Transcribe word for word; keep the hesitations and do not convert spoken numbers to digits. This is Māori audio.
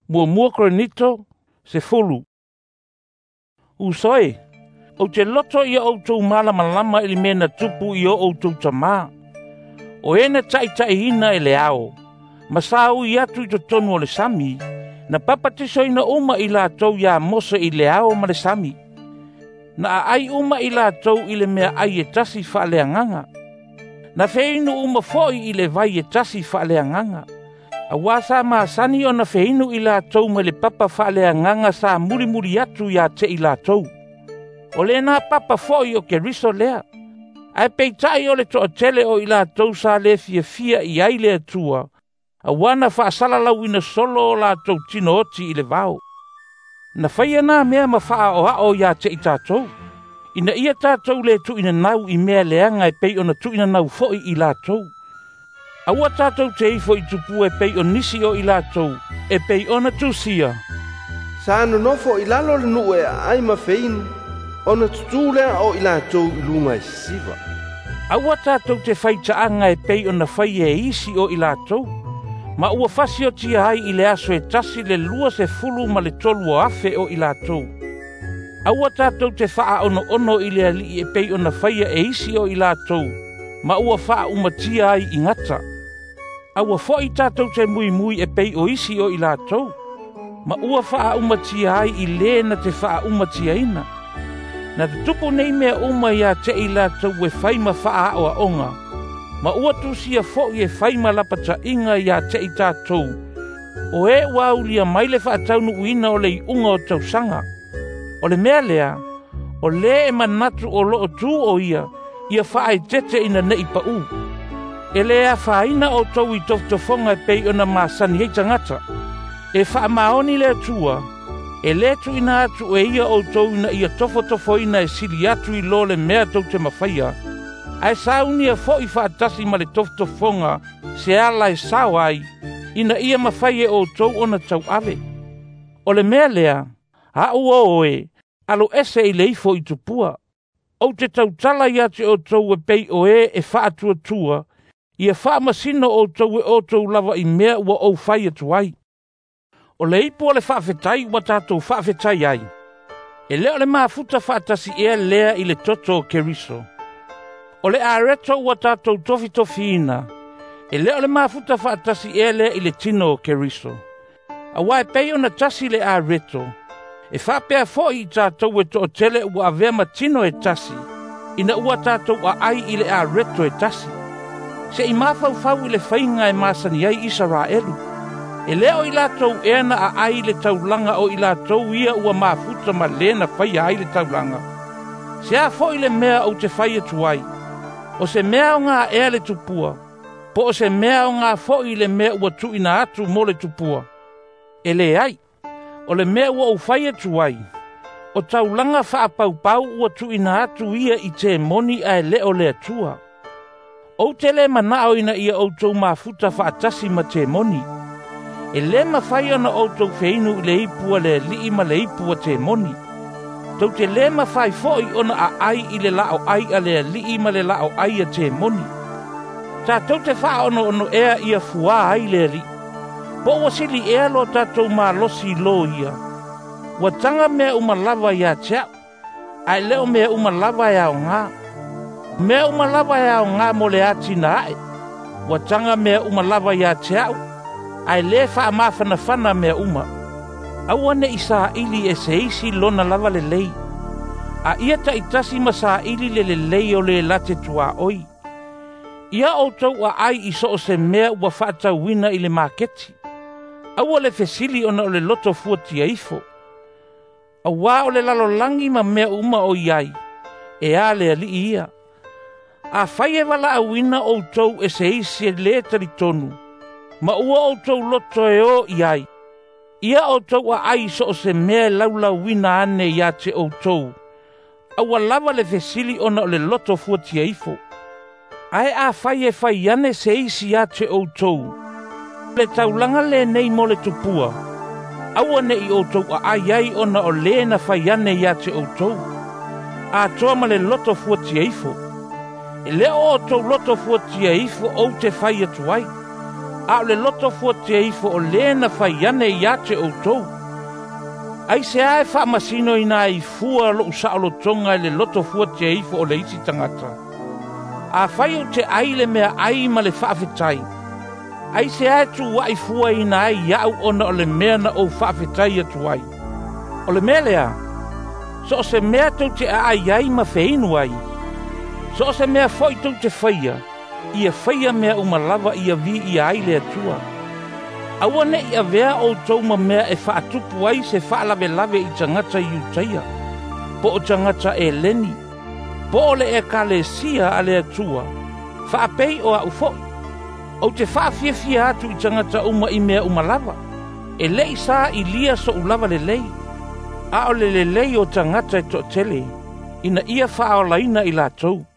Mua mua Korinito, se fulu. Usoi, o te loto ia o tau malama lama ili mena tupu ia o tau tamā. O ena tai tai hina e le ao, masau i atu i to tonu o le sami, na papatiso ina uma i la tau ia mosa i le ao ma le sami. Na ai uma i la tau i le mea ai e tasi wha le anganga. Na feinu uma foi i le vai e tasi wha le anganga. A wasa maa sani o na feinu i la tau ma le papa wha le anganga sa muri muri atu ia te i la tau. O le na papa foi o ke riso lea. Ai peitai o le to tele o i la tau sa le fia fia i ai le atua. A wana wha asala lau ina solo o la tau tino oti i le vau. Na whaia nā mea ma wha o hao ia te i tātou. Ina ia tātou le tu ina nau i mea leanga e pei o na tu ina nau foi i la tau. Aua tātou te ifo i tupu e pei o nisi o i la tau. E pei o na tu sia. Sa anu nofo i lalo le nu e ai ma feinu. O na tutu lea o i la tau i lunga e siva. Aua tātou te whaita anga e pei o na whai e isi o i la tau. Ma ua fasi o tia hai i le aso e tasi le lua se fulu ma le tolu o afe o i la tau. Aua tātou te wha ono ono i le ali e pei o na whaia e isi o i la tau. Ma ua wha umatia ai i ngata. Aua fo i tātou te mui mui e pei o isi o i la tau. Ma ua wha umatia ai i le na te wha umatia ina. Na te tupu nei mea uma ia te i la tau e whaima wha o a onga. Ma ua tusia fo i e whaima lapata inga ia te i tātou. O e wau lia maile wha taunu uina o le i unga o tau sanga. O le mea lea, o le e manatu o loo tū o ia, ia wha e tete ina nei pa u. E lea whaina o tau i toftofonga e pei o na masani hei tangata. E wha maoni lea tua, e le tu ina atu e ia o tau ina ia tofo tofo ina e sili atu i lo le mea tau te mawhaia. Ai saunia fo i whaatasi ma le toftofonga se ala e sao ai, ina ia mawhaia o tau o na tau ave. O le mea lea, ha ua oe, alo ese i leifo i tupua. O te tau tala ia te o tau e pei o e e wha atua tua, ia wha masino o tau e o tau lava i mea ua o whai atu ai. O le ipo le wha fetai ua tātou wha fetai ai. E leo le maafuta wha atasi ea lea i le toto o keriso. O le areto ua tātou tofi tofi ina. E leo le maafuta wha atasi ea lea i le tino o keriso. A wae pei o na tasi le areto. E whapea fo i tātou e to o tele ua avea matino e tasi. Ina ua tātou a ai i le a reto e tasi. Se i mawhau fau i le whainga e masani ai Israelu. E leo i lātou eana a ai le taulanga o i lātou ia ua mafuta ma lena whaia ai le taulanga. Se a fo i le mea o te whaia tuai. O se mea o ngā ea le tupua. Po o se mea o ngā fo i le mea ua tu ina atu mo le tupua. E le ai. O le mea ua u whaia tuai. O taulanga wha pau pau ua tu ina atu ia i te moni a le o le atua. O te le manao ina ia o tau mafuta wha atasi ma te moni. E le ma whaia na o tau feinu i le ipua le li ma le ipua te moni. Tau te le ma whai foi ona a ai i le lao ai a le li ma le lao ai a te moni. Ta tau te wha ono ono ea ia fua ai le li. Po ua sili ea lo tātou mā losi lo ia. Wa tanga mea uma lava ia tia. Ai leo mea uma lava ia o ngā. Mea uma lava ia o ngā mo le ati na ae. Wa tanga mea uma lava ia tia. Ai le wha mawhana whana mea uma. Aua ne i saa ili e se isi lona lava le lei. A ia ta itasi ma saa ili le le lei o le late tua oi. Ia o tau a ai i so o se mea ua whaata wina i le maketi. Aua le fesili ona o le loto fuatia ifo. Aua o le lalolangi ma mea uma o iai. E a le ali ia. A whai e wala a wina o tau e se isi e le tari tonu. Ma ua o tau loto e o iai. Ia o tau a ai so o se mea laula wina ane ia te o tau. Aua lava le fesili ona o le loto fuatia ifo. Ai a whai e whai ane se isi ia te o tau. Le taulanga le nei mo le tupua. Aua ne i o tau a ai ai ona o le na whai ane ia te o tau. A toa ma le loto fuatia ifo. E le o tau loto fuatia ifo o te whai atu ai. A le loto fua te ifo o lena fai ane i ate o tou. Ai se ae wha masino ina i fua lo usao tonga le loto fua te ifo o le isi tangata. A fai o te aile mea ai ma le whaafetai. Ai se ae tu wa i fua ina ai iau ona o le mea na o whaafetai atu ai. O le mea lea, so o se mea tau te a ai ai ma feinu ai. So o se mea foi tau te whaia, ia whaia mea umalava ia vi ia ai le atua. Aua ne ia vea o tau ma mea e whaatupu ai se whaalawe lawe i tangata i utaia. Po o tangata e leni. Po o le e ka le sia a le atua. Whaapei o a ufoi. O te whaafiafia atu i tangata uma i mea umalava. E lei sa i lia so ulava le lei. A o le le lei o tangata e to tele. Ina ia whaolaina i la tau.